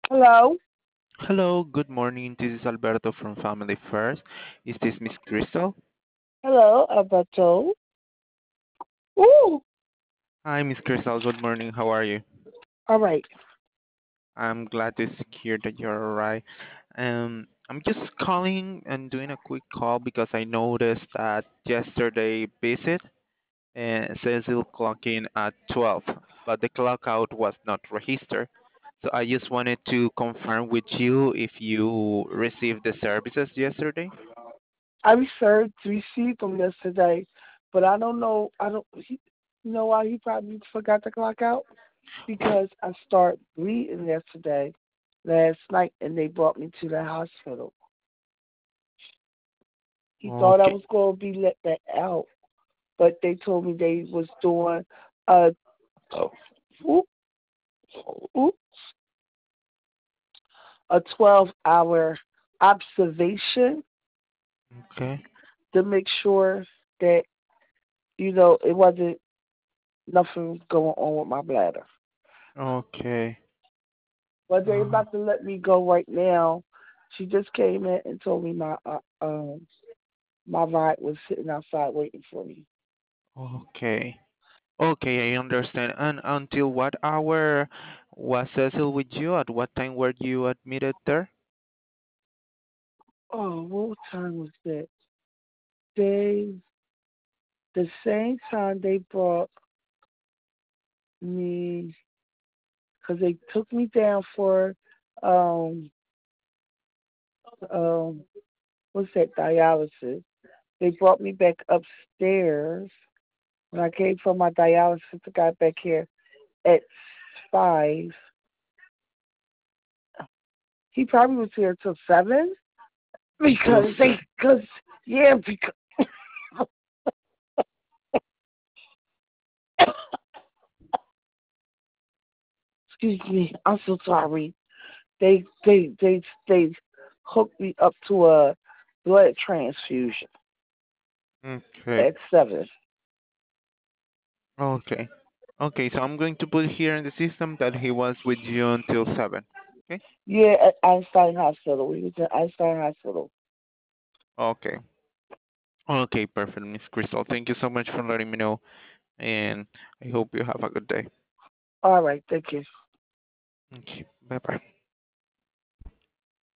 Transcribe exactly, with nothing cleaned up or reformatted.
Hello. Hello, good morning. This is Alberto from Family First. Is this Miss Crystal? Hello, Alberto. Ooh. Hi, Miss Crystal. Good morning. How are you? All right. I'm glad to hear that you're alright. Um, I'm just calling and doing a quick call because I noticed that yesterday visit uh, says it'll clock in at twelve, but the clock out was not registered. So I just wanted to confirm with you if you received the services yesterday. I researched received them yesterday, but I don't know. I don't. He, you know why he probably forgot to clock out? Because I started bleeding yesterday, last night, and they brought me to the hospital. He thought I Okay. was going to be let back out, but they told me they was doing a oop, oop, a twelve hour observation Okay. to make sure that you know it wasn't nothing going on with my bladder. Okay. But they're Uh, about to let me go right now. She just came in and told me my uh, um my ride was sitting outside waiting for me. okay. Okay, I understand. And until what hour was Cecil with you? At what time were you admitted there? Oh, what time was that? They the same time they brought me because they took me down for um um what's that dialysis. They brought me back upstairs when I came from my dialysis. I got back here at five. He probably was here till seven Until because they, se- because yeah, because excuse me, I'm so sorry. They, they, they, they hooked me up to a blood transfusion Okay. at seven. Okay. Okay, so I'm going to put here in the system that he was with you until seven. Okay? Yeah, at Einstein Hospital. We was at Einstein Hospital. Okay. Okay, perfect, Miss Crystal. Thank you so much for letting me know, and I hope you have a good day. All right, thank you. Okay. Bye bye.